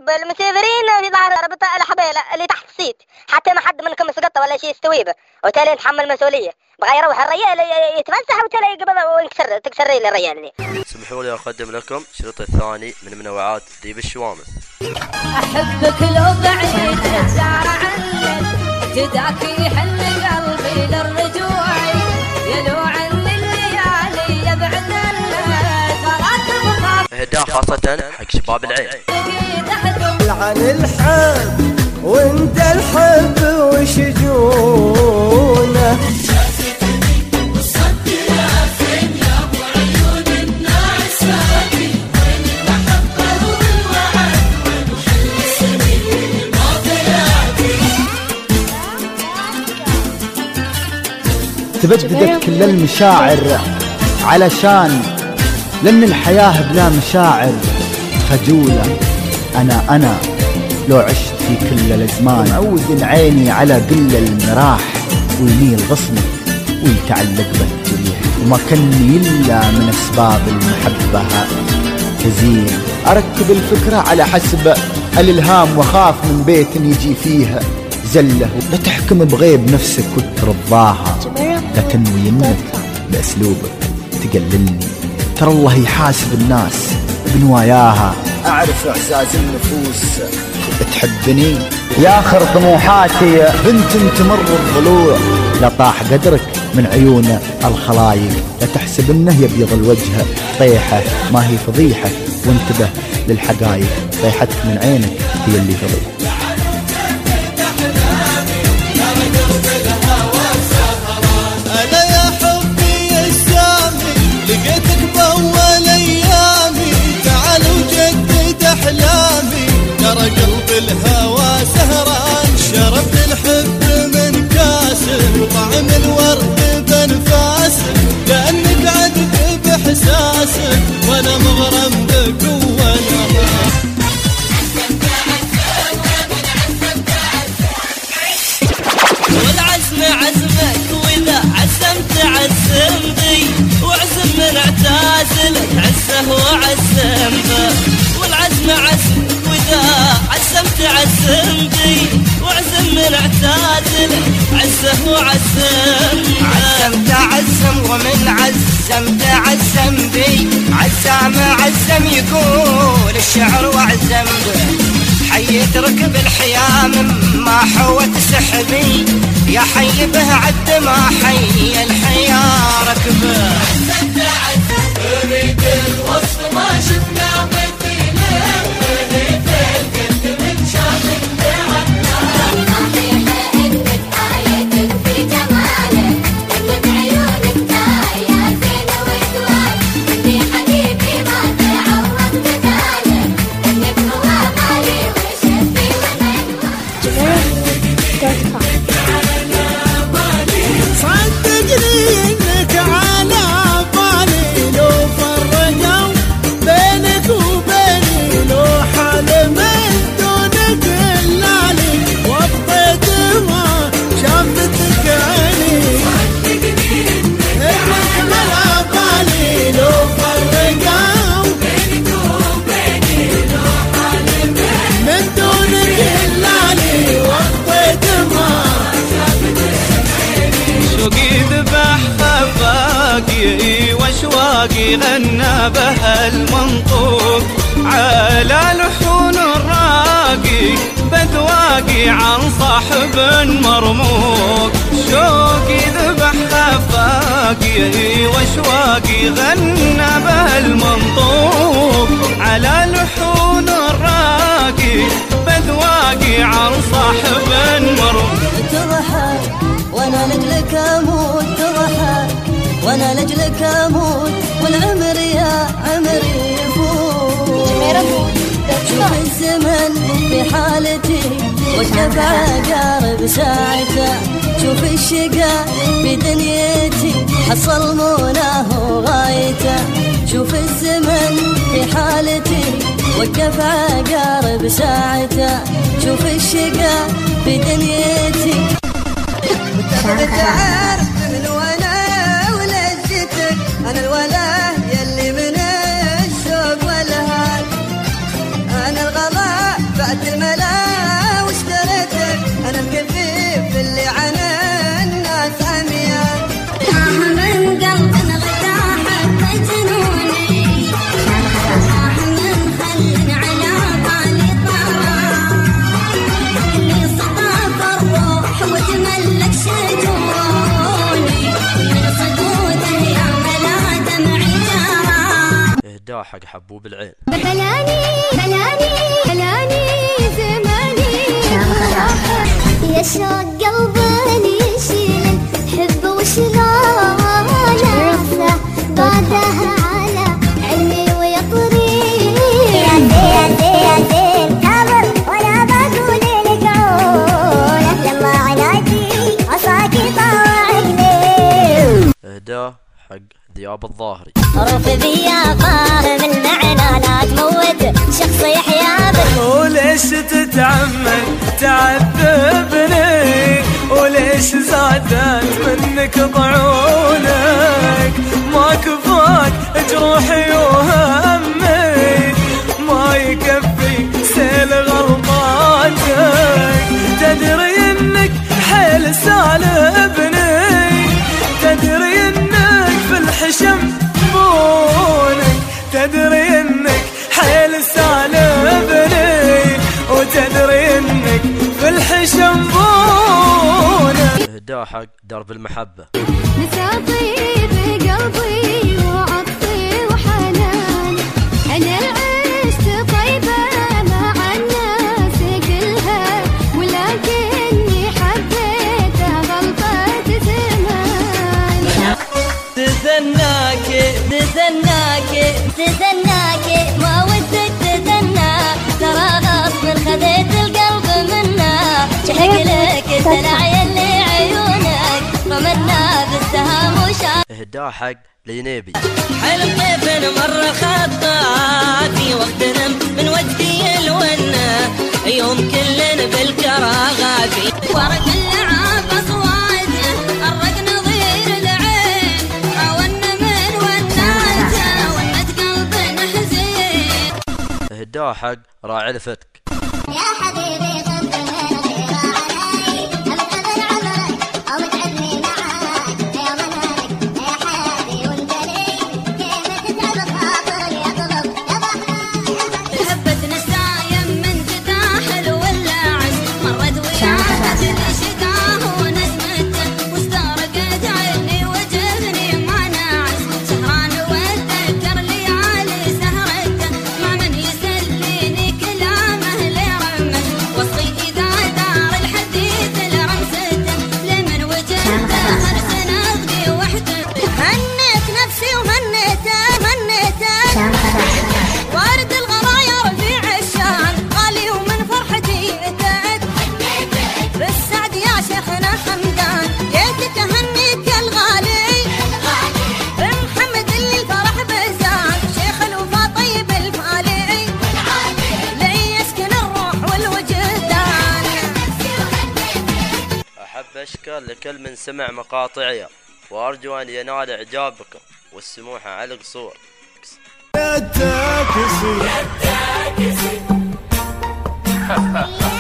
المسافرين في ظهر ربط الحبيله اللي تحت السيت، حتى ما حد منكم يسقط ولا شيء يستوي به، وتالي نتحمل المسؤوليه. بغى يروح الريال يتفسح وتالي يقبض تكسر لي الريال دي. سمحوا لي اقدم لكم الشريط الثاني من منوعات ديب الشوامس. احبك لو بعيد الزار عنك، جداك يحن قلبي للرجوع، يلو عن الليالي يبعد اهداء خاصة حق شباب العين. عن الحب وانت الحب وشجونه، تبددت كل المشاعر علشان لأن الحياة بلا مشاعر خجولة. أنا لو عشت في كل الأزمان أود عيني على قل المراح، ويميل غصني ويتعلق بالتريح، وما كني إلا من أسباب المحبة تزين. أركب الفكرة على حسب الإلهام، وخاف من بيت يجي فيه زله. لا تحكم بغيب نفسك وترضاها، لا تنوي إنك بأسلوبك تقللني. ترى الله يحاسب الناس بنواياها، أعرف إعزاز النفوس تحبني. يا آخر طموحاتي بنت تمر الضلوع، لا طاح قدرك من عيون الخلايق. لا تحسب إنه يبيض الوجه طيحة، ما هي فضيحة، وانتبه للحقايق. طيحتك من عينك هي اللي فضيحة. لقيتك بأول أيامي، تعال وجدد أحلامي. ترى قلب الهوى سهران، شربت الحب من كاسه، وطعم الورد بنفاسه، لأنك عدت بإحساسك وأنا مغرم بك وأنا والعزم عزمك، وإذا عزمت عزم بي، وعزم من اعتازلك عزه وعزم به. والعزم عزمك، وإذا عزمت عزم بي، وعزم من اعتازلك عزه وعزم به. عزمت عزم ومن عزمت عزم بي، عزام عزم يقول الشعر وعزم به. حيت ركب الحيام ما حوت سحبي، يا حي به عد ما حي الحيا ركبه. عزمت عزم اريد الوصف ما شفنا مثيله، وليت القلب من شافك بعدنا. صحيحه انك آيتك في جمالك، انك بعيونك يا زين وجوال. اني حبيبي ما تعوض بدالك، انك هو غالي وشفي ومنوال. صدقني انك على بالي، لو فرقوا بينك وبيني، لو حال من دونك اللالي، وابطيت ما شافتك عيني. صدقني انك على بالي، لو فرقوا بينك وبيني، لو حال من دونك اللالي، وابطيت ما شوقي ذبح خفاقي واشواقي غنى بها المنطوق، على لحون الراقي بذواقي عن صاحب مرموق. شوقي ذبح خفاقي واشواقي غنى بها المنطوق، على لحون الراقي بذواقي عن صاحب مرموق. تضحك وانا لجلك اموت، تضحك وانا لجلك اموت، والعمر يا عمري يفوت. شوف الزمن في حالتي والشفع قارب ساعته، شوف الشقا في دنيتي حصل مولاه وغايته. شوف الزمن في حالتي والدفع قارب ساعته، شوف الشقا في دنيتي. تعرف من وانا ولجتك، انا الولا يلي من الشوق والهال، انا الغلا حق حبوب العين. بلاني زماني يا شوق قلبي يشيل حب وشلون انسى بعدها على علمي ويطري يا زين كبر ولا بقول لك عونه لما عنادي عصاكي طاوع عقلي. اهداء حق ذياب الظاهري. حروف ذياب فاهم المعنى لا تموت شخص يحيا وليش تتعمد تعذبني وليش زادت منك ضعونك ما كفاك جروحي وهمي ما يكفي سيل غلطاتك تدري انك حيل سالبني تدري انك في الحشم بونك تدري انك حيل سالبني وتدري انك في الحشم بونك. اهداء حق درب المحبة. مساطير قلبي وعطفي وحنان انا عشت طيبة مع الناس كلها ولكني حبيتها غلطة زمان. تثناك ما ودك تثنى ترى غصب خذيت القلب منا شحق لك الدلع يلي عيونك رمنا بالسهام وشاف. اهداء حق لينيبي. حلم كيف مرة خطاتي واغتنم من وجدي الونة يوم كلنا بالكراغة في ورق اللعاب أصواته الرق نظير العين عاونا من وناته ونت قلبنا حزين. اهداء حق راعي الفتك. يا حبيبي خذني غير علي أبقى عمرك أو متعبني معاك يا منالك يا حياتي وانت لي كيف تتعب خاطري أطلب يا ضحى حبتنا السايم من جداحل ولا عز مرت وياها تدري شقاه ونسمته واستغرقت عيني وجهني ما ناعس سهران واتذكر ليالي سهرته مع من يسليني كلامه لرمه وصي إذا دار الحديث لرمسته لمن وجدته هرسن أبقي وحده هنيت نفسي وهنيته وارد الغرايا رفيع الشان غالي ومن فرحتي اتأت بالسعد يا شيخنا حمدان جيتك هنيك يا الغالي بمحمد اللي الفرح بزان شيخ الوفا طيب الفالي لي يسكن الروح والوجدان. احب اشكر لكل من سمع مقاطعي وارجو ان ينال اعجابكم والسموحة على القصور. التاكسي